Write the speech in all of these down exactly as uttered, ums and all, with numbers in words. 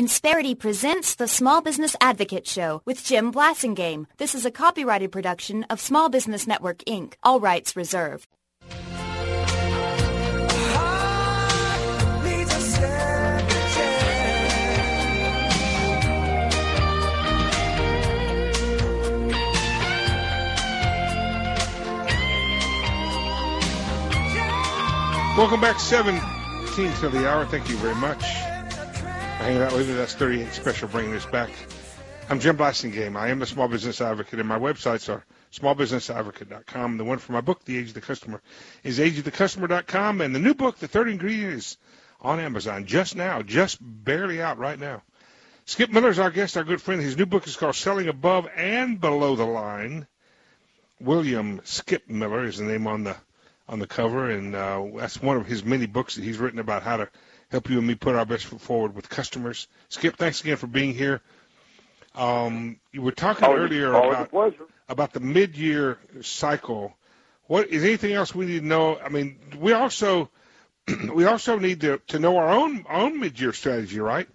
Insperity presents the Small Business Advocate Show with Jim Blasingame. This is a copyrighted production of Small Business Network, Incorporated. All rights reserved. Welcome back, seventeenth of the hour. Thank you very much for hanging out with me. That's thirty-eight special, bringing us back. I'm Jim Blasingame. I am the Small Business Advocate, and my websites are small business advocate dot com. The one for my book, The Age of the Customer, is age of the customer dot com, and the new book, The Third Ingredient, is on Amazon just now, just barely out right now. Skip Miller is our guest, our good friend. His new book is called Selling Above and Below the Line. William Skip Miller is the name on the on the cover, and uh, that's one of his many books that he's written about how to help you and me put our best foot forward with customers. Skip, thanks again for being here. Um, you were talking always, earlier always about about the mid-year cycle. What is anything else we need to know? I mean, we also we also need to, to know our own own mid-year strategy, right?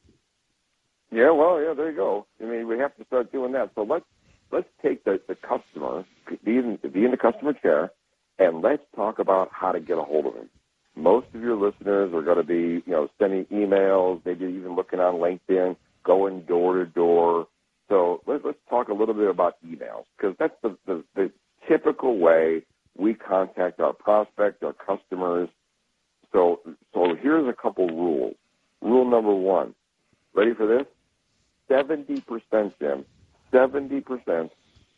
Yeah, well, yeah, there you go. I mean, we have to start doing that. So let's let's take the, the customer, be in, be in the customer chair, and let's talk about how to get a hold of him. Most of your listeners are going to be, you know, sending emails, maybe even looking on LinkedIn, going door to door. So let's, let's talk a little bit about emails, because that's the, the, the typical way we contact our prospects, our customers. So, so here's a couple rules. Rule number one. Ready for this? seventy percent, Jim, seventy percent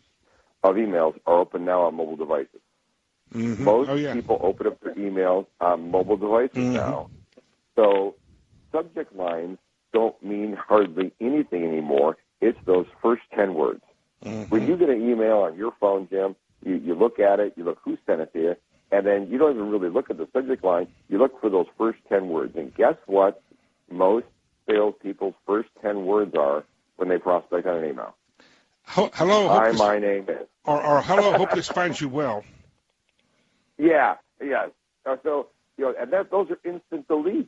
of emails are open now on mobile devices. Mm-hmm. Most oh, yeah. people open up their emails on mobile devices mm-hmm. now. So subject lines don't mean hardly anything anymore. It's those first ten words. Mm-hmm. When you get an email on your phone, Jim, you, you look at it, you look who sent it to you, and then you don't even really look at the subject line. You look for those first ten words. And guess what most salespeople's first ten words are when they prospect on an email? Hello. Hi, this, my name is. Or, or hello, hope this finds you well. Yeah, yes. Uh, so, you know, and that those are instant deletes.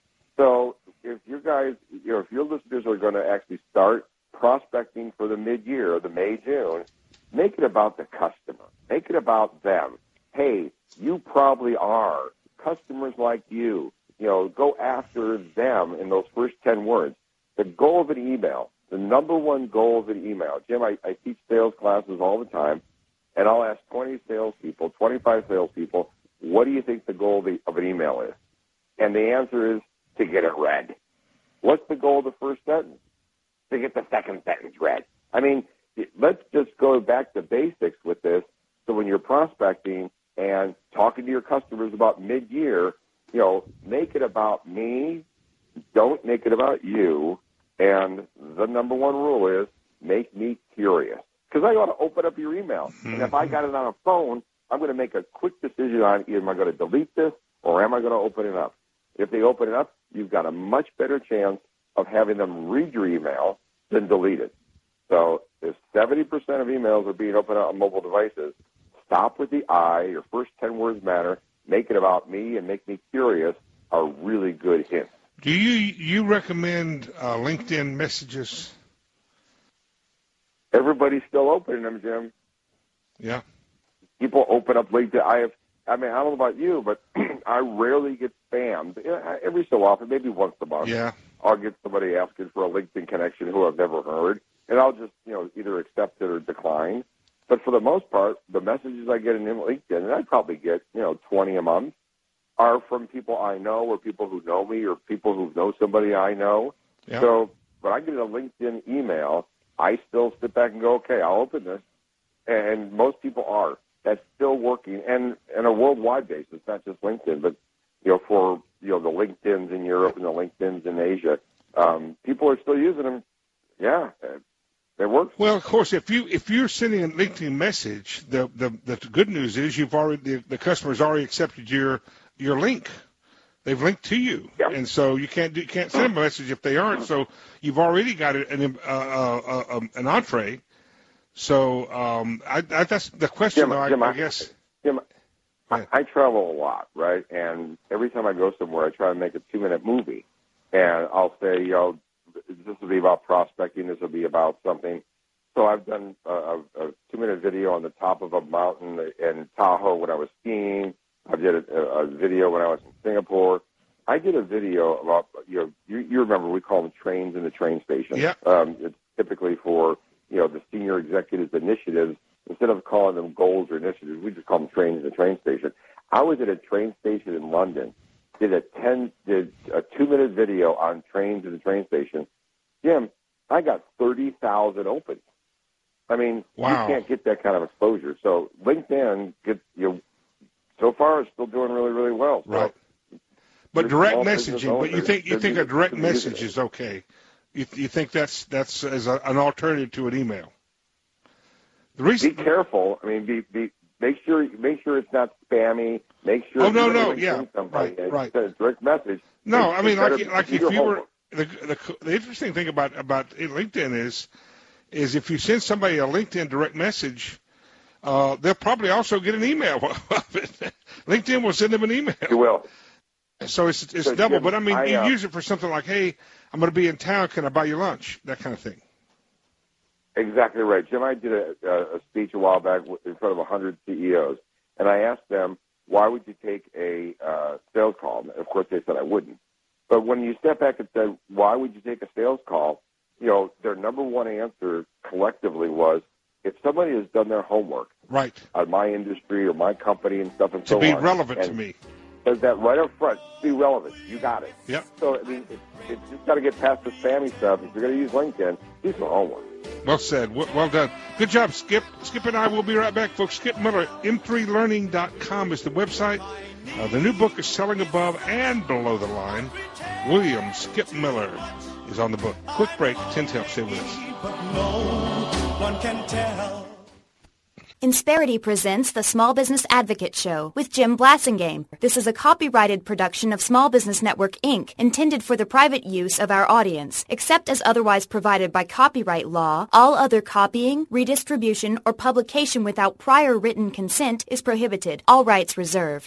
So if you guys, you know, if your listeners are going to actually start prospecting for the mid-year, the May, June, make it about the customer. Make it about them. Hey, you probably are. Customers like you. You know, go after them in those first ten words. The goal of an email, the number one goal of an email. Jim, I, I teach sales classes all the time. And I'll ask twenty salespeople, twenty-five salespeople, what do you think the goal of, the, of an email is? And the answer is to get it read. What's the goal of the first sentence? To get the second sentence read. I mean, let's just go back to basics with this. So when you're prospecting and talking to your customers about mid-year, you know, make it about me. Don't make it about you. And the number one rule is make me curious. Because I ought to open up your email. And if I got it on a phone, I'm going to make a quick decision on either am I going to delete this or am I going to open it up. If they open it up, you've got a much better chance of having them read your email than delete it. So if seventy percent of emails are being opened up on mobile devices, stop with the I. Your first ten words matter. Make it about me and make me curious are really good hints. Do you you recommend uh, LinkedIn messages? Everybody's still opening them, Jim. Yeah. People open up LinkedIn. I have, I mean, I don't know about you, but I rarely get spammed. Every so often, maybe once a month, yeah. I'll get somebody asking for a LinkedIn connection who I've never heard, and I'll just, you know, either accept it or decline. But for the most part, the messages I get in LinkedIn, and I probably get, you know, twenty a month, are from people I know or people who know me or people who know somebody I know. Yeah. So when I get a LinkedIn email, I still sit back and go, okay, I'll open this. And most people are. That's still working. And on a worldwide basis, not just LinkedIn, but, you know, for, you know, the LinkedIns in Europe and the LinkedIns in Asia, um, people are still using them. Yeah, it works. Well, of course, if, you, if you're sending a LinkedIn message, the, the, the good news is you've already, the, the customer's already accepted your, your link. They've linked to you, yep. And so you can't do, you can't send them a message if they aren't. So you've already got an uh, uh, uh, an entree. So um, I, I, that's the question. Jim, though, I, Jim, I guess. Jim, I, I travel a lot, right? And every time I go somewhere, I try to make a two-minute movie, and I'll say, you know, this will be about prospecting. This will be about something. So I've done a, a, a two-minute video on the top of a mountain in Tahoe when I was skiing. I did a, a video when I was in Singapore. I did a video about, you know, you, you remember we call them trains in the train station. Yeah. Um, it's typically for, you know, the senior executives initiatives. Instead of calling them goals or initiatives, we just call them trains in the train station. I was at a train station in London, did a ten, did a two-minute video on trains in the train station. Jim, I got thirty thousand opens. I mean, wow. You can't get that kind of exposure. So LinkedIn, gets, you know, so far is still doing really, really well. So right. But direct messaging, but you think you think a direct message is okay? You you think that's that's as a, an alternative to an email? The reason, be careful. I mean, be be make sure make sure it's not spammy. Make sure. Oh no no yeah right and right. Send a direct message. No, it's, I mean like like if you homework. were the, the the interesting thing about about LinkedIn is is if you send somebody a LinkedIn direct message, uh, they'll probably also get an email of it. LinkedIn will send them an email. You will. So it's it's so double, Jim, but I mean I, you uh, use it for something like, hey, I'm going to be in town, can I buy you lunch? That kind of thing. Exactly right, Jim. I did a, a speech a while back in front of one hundred C E Os, and I asked them, why would you take a uh, sales call? And of course, they said I wouldn't. But when you step back and say, why would you take a sales call? You know, their number one answer collectively was, if somebody has done their homework, right, on my industry or my company and stuff and to so on, be relevant and to me. Says that right up front, be relevant. You got it. Yep. So, I mean, it, it's just got to get past the spammy stuff. If you're going to use LinkedIn, do some homework. Well said. Well, well done. Good job, Skip. Skip and I will be right back, folks. Skip Miller, M three learning dot com is the website. Uh, the new book is Selling Above and Below the Line. William Skip Miller is on the book. Quick break. ten till. Stay with us. But no one can tell. Insperity presents the Small Business Advocate Show with Jim Blasingame. This is a copyrighted production of Small Business Network, Incorporated, intended for the private use of our audience. Except as otherwise provided by copyright law, all other copying, redistribution, or publication without prior written consent is prohibited. All rights reserved.